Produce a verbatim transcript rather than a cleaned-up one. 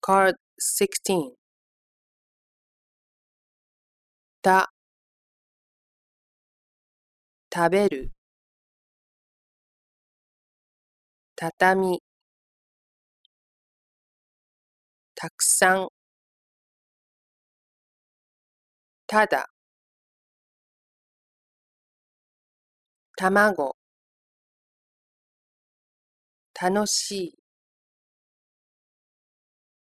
Card sixteen. た、食べる、畳、たくさん、ただ、卵、楽しい。